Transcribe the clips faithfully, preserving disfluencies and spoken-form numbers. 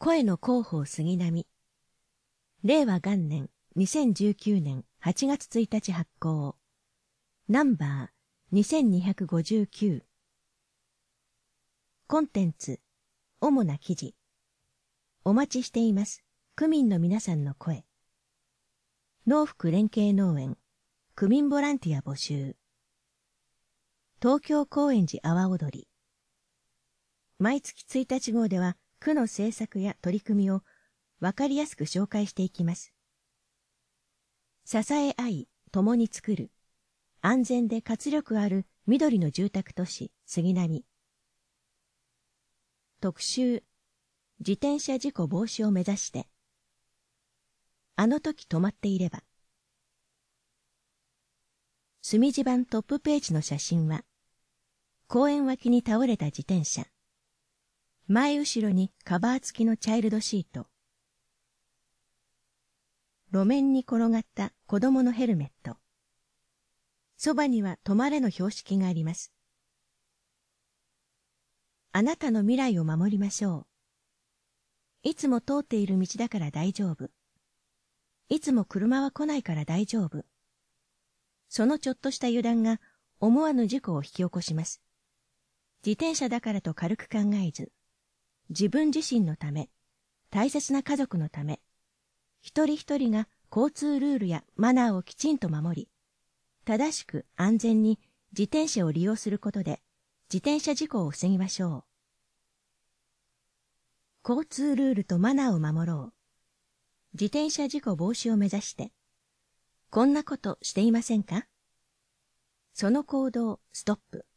声の広報杉並。令和元年にせんじゅうきゅうねんはちがつついたち発行。ナンバーにせんにひゃくごじゅうきゅう。コンテンツ、主な記事。お待ちしています。区民の皆さんの声。農福連携農園、区民ボランティア募集。東京高円寺阿波踊り。毎月ついたち号では、区の政策や取り組みをわかりやすく紹介していきます。支え合い、共に作る、安全で活力ある緑の住宅都市、杉並。特集、自転車事故防止を目指して。あの時止まっていれば。墨地版トップページの写真は、公園脇に倒れた自転車。前後ろにカバー付きのチャイルドシート。路面に転がった子供のヘルメット。そばには止まれの標識があります。あなたの未来を守りましょう。いつも通っている道だから大丈夫。いつも車は来ないから大丈夫。そのちょっとした油断が思わぬ事故を引き起こします。自転車だからと軽く考えず、自分自身のため、大切な家族のため、一人一人が交通ルールやマナーをきちんと守り、正しく安全に自転車を利用することで、自転車事故を防ぎましょう。交通ルールとマナーを守ろう。自転車事故防止を目指して、こんなことしていませんか？その行動、ストップ。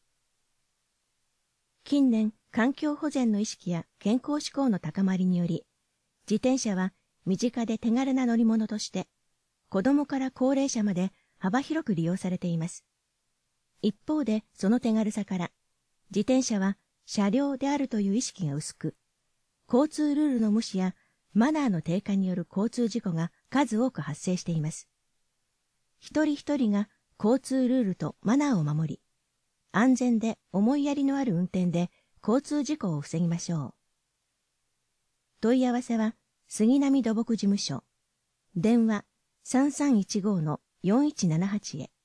近年、環境保全の意識や健康志向の高まりにより、自転車は身近で手軽な乗り物として、子供から高齢者まで幅広く利用されています。一方で、その手軽さから、自転車は車両であるという意識が薄く、交通ルールの無視やマナーの低下による交通事故が数多く発生しています。一人一人が交通ルールとマナーを守り、安全で思いやりのある運転で交通事故を防ぎましょう。問い合わせは、杉並土木事務所。電話 さんさんいちご のよんいちななはち へ。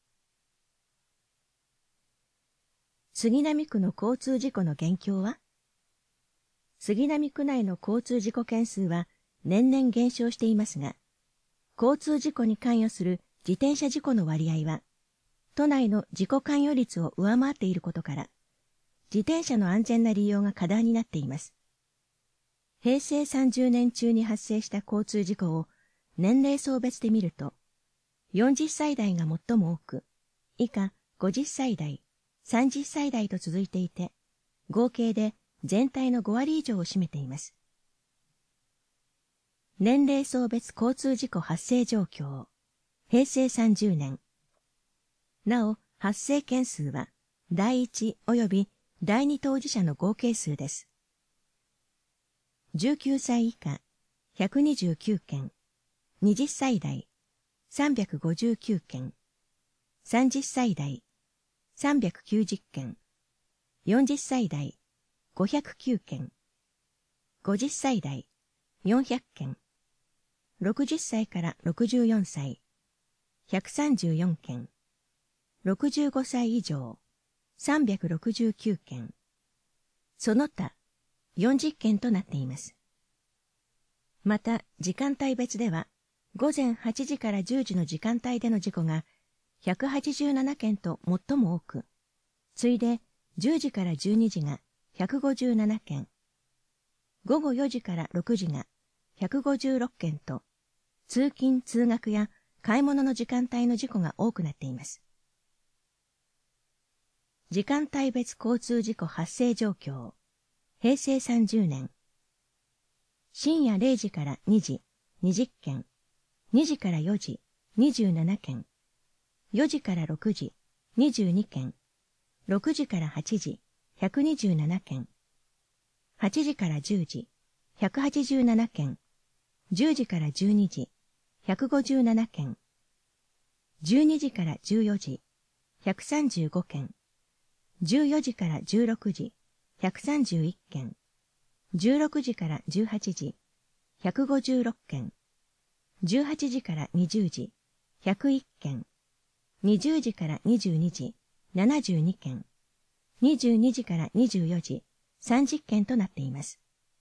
杉並区の交通事故の現況は？杉並区内の交通事故件数は年々減少していますが、交通事故に関与する自転車事故の割合は、都内の自己関与率を上回っていることから、自転車の安全な利用が課題になっています。へいせいさんじゅうねん中に発生した交通事故を年齢層別で見ると、よんじゅっさい代が最も多く、以下ごじゅっさい代、さんじゅっさい代と続いていて、合計で全体のごわり以上を占めています。年齢層別交通事故発生状況、へいせいさんじゅうねん。なお、発生件数は、第一及び第二当事者の合計数です。じゅうきゅうさい以下、ひゃくにじゅうきゅうけん、はたち代、さんびゃくごじゅうきゅうけん、さんじゅっさい代、さんびゃくきゅうじゅっけん、よんじゅっさい代、ごひゃくきゅうけん、ごじゅっさい代、よんひゃっけん、ろくじゅっさいからろくじゅうよんさい、ひゃくさんじゅうよんけん、ろくじゅうごさい以上、さんびゃくろくじゅうきゅうけん、その他、よんじゅっけんとなっています。また、時間帯別では、ごぜんはちじからじゅうじの時間帯での事故がひゃくはちじゅうななけんと最も多く、次いでじゅうじからじゅうにじがひゃくごじゅうななけん、ごごよじからろくじがひゃくごじゅうろっけんと、通勤・通学や買い物の時間帯の事故が多くなっています。時間帯別交通事故発生状況、へいせいさんじゅうねん。深夜れいじからにじ、にじゅっけん、にじからよじ、にじゅうななけん、よじからろくじ、にじゅうにけん、ろくじからはちじ、ひゃくにじゅうななけん、はちじからじゅうじ、ひゃくはちじゅうななけん、じゅうじからじゅうにじ、ひゃくごじゅうななけん、じゅうにじからじゅうよじ、ひゃくさんじゅうごけん、じゅうよじからじゅうろくじ、ひゃくさんじゅういっけん、じゅうろくじからじゅうはちじ、 ひゃくごじゅうろっけん、じゅうはちじからにじゅうじ、ひゃくいっけん、にじゅうじからにじゅうにじ、ななじゅうにけん、にじゅうにじからにじゅうよじ、さんじゅっけんとなっています。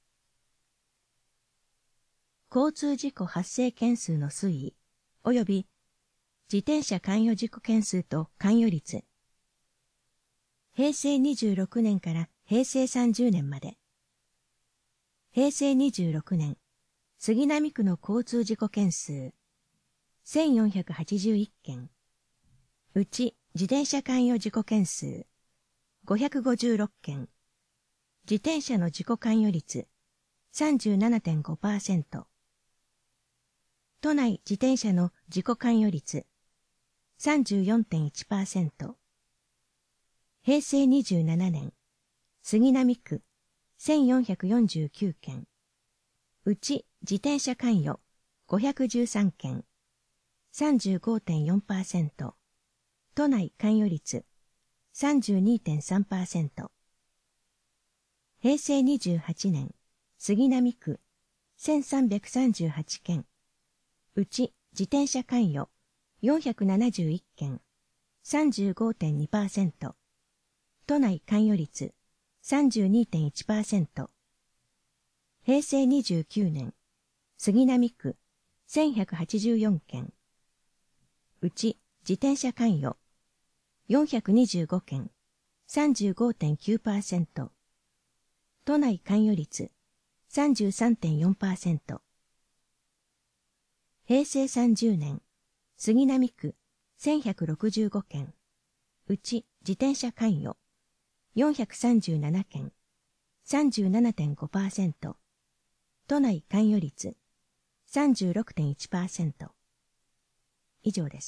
交通事故発生件数の推移、及び自転車関与事故件数と関与率。へいせいにじゅうろくねんからへいせいさんじゅうねんまで。へいせいにじゅうろくねん、杉並区の交通事故件数、せんよんひゃくはちじゅういっけん。うち自転車関与事故件数、ごひゃくごじゅうろっけん。自転車の事故関与率、さんじゅうななてんごパーセント。都内自転車の自己関与率 さんじゅうよんてんいちパーセント。へいせいにじゅうななねん、杉並区せんよんひゃくよんじゅうきゅうけん。うち自転車関与ごひゃくじゅうさんけん、さんじゅうごてんよんパーセント。都内関与率 さんじゅうにてんさんパーセント。へいせいにじゅうはちねん、杉並区せんさんびゃくさんじゅうはちけん。うち自転車関与よんひゃくななじゅういっけん、さんじゅうごてんにパーセント。都内関与率 さんじゅうにてんいちパーセント。へいせいにじゅうきゅうねん、杉並区せんひゃくはちじゅうよんけん。うち自転車関与よんひゃくにじゅうごけん、さんじゅうごてんきゅうパーセント。都内関与率 さんじゅうさんてんよんパーセント。へいせいさんじゅうねん、杉並区せんひゃくろくじゅうごけん。うち自転車関与よんひゃくさんじゅうななけん、さんじゅうななてんごパーセント。都内関与率 さんじゅうろくてんいちパーセント。以上です。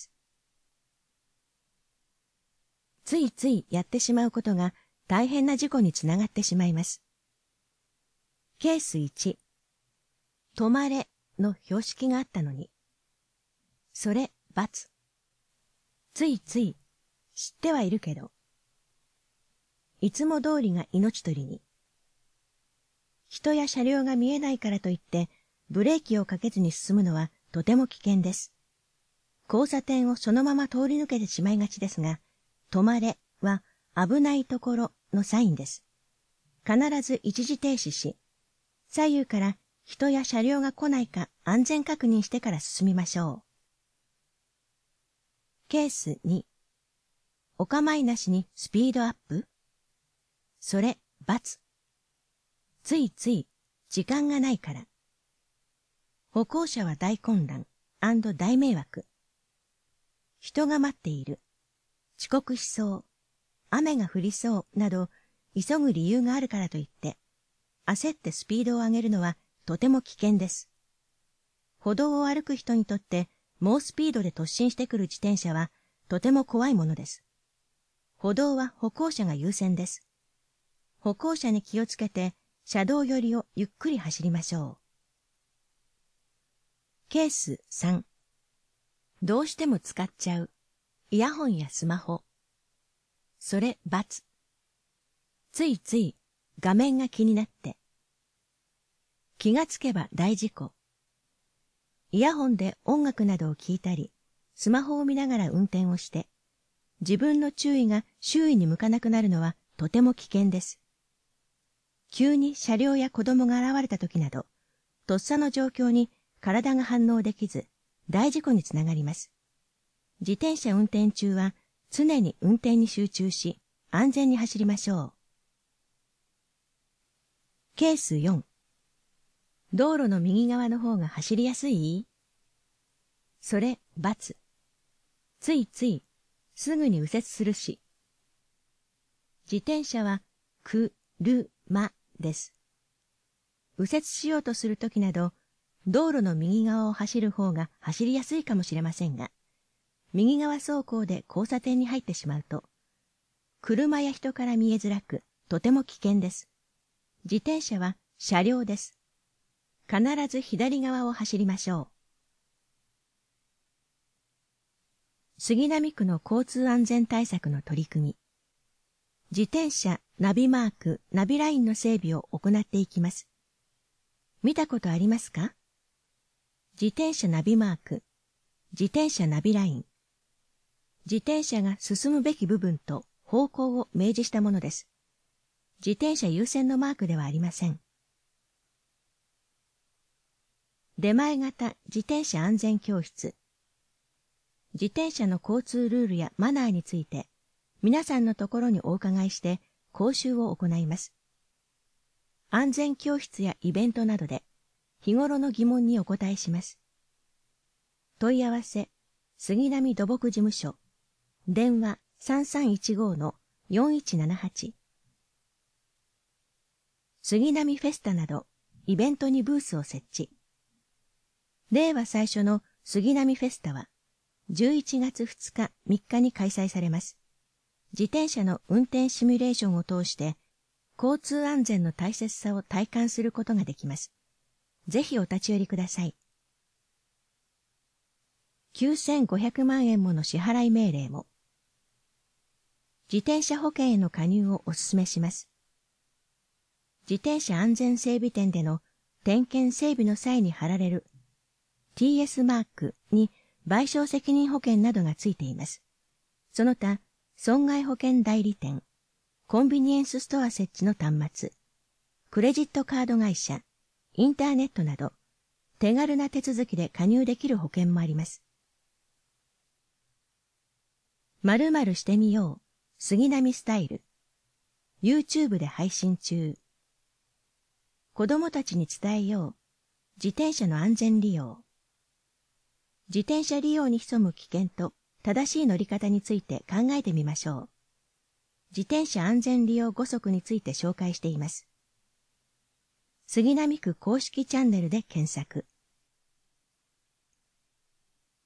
ついついやってしまうことが大変な事故につながってしまいます。ケースいち、止まれの標識があったのに。それ、×。ついつい、知ってはいるけど。いつも通りが命取りに。人や車両が見えないからといって、ブレーキをかけずに進むのはとても危険です。交差点をそのまま通り抜けてしまいがちですが、止まれは危ないところのサインです。必ず一時停止し、左右から人や車両が来ないか安全確認してから進みましょう。ケースに、お構いなしにスピードアップ。それ、×。ついつい、時間がないから。歩行者は大混乱&大迷惑。人が待っている。遅刻しそう。雨が降りそうなど、急ぐ理由があるからといって、焦ってスピードを上げるのはとても危険です。歩道を歩く人にとって、猛スピードで突進してくる自転車はとても怖いものです。歩道は歩行者が優先です。歩行者に気をつけて、車道寄りをゆっくり走りましょう。ケースさん、どうしても使っちゃう。イヤホンやスマホ。それ×。ついつい画面が気になって。気がつけば大事故。イヤホンで音楽などを聞いたり、スマホを見ながら運転をして、自分の注意が周囲に向かなくなるのはとても危険です。急に車両や子供が現れた時など、とっさの状況に体が反応できず、大事故につながります。自転車運転中は常に運転に集中し、安全に走りましょう。ケースよん、道路の右側の方が走りやすい？それ×。ついついすぐに右折するし。自転車はくるまです。右折しようとするときなど、道路の右側を走る方が走りやすいかもしれませんが、右側走行で交差点に入ってしまうと、車や人から見えづらく、とても危険です。自転車は車両です。必ず左側を走りましょう。杉並区の交通安全対策の取り組み。自転車ナビマーク、ナビラインの整備を行っていきます。見たことありますか？ 自転車ナビマーク、自転車ナビライン。自転車が進むべき部分と方向を明示したものです。自転車優先のマークではありません。出前型自転車安全教室。自転車の交通ルールやマナーについて、皆さんのところにお伺いして講習を行います。安全教室やイベントなどで、日頃の疑問にお答えします。問い合わせ、杉並土木事務所、電話 さんさんいちご のよんいちななはち。杉並フェスタなど、イベントにブースを設置。令和最初の杉並フェスタは、じゅういちがつふつか、みっかに開催されます。自転車の運転シミュレーションを通して、交通安全の大切さを体感することができます。ぜひお立ち寄りください。きゅうせんごひゃくまんえんもの支払い命令も。自転車保険への加入をお勧めします。自転車安全整備店での点検整備の際に貼られる ティーエス マークに賠償責任保険などがついています。その他、損害保険代理店、コンビニエンスストア設置の端末、クレジットカード会社、インターネットなど、手軽な手続きで加入できる保険もあります。〇〇してみよう、杉並スタイル。YouTube で配信中。子供たちに伝えよう、自転車の安全利用。自転車利用に潜む危険と正しい乗り方について考えてみましょう。自転車安全利用ご則について紹介しています。杉並区公式チャンネルで検索。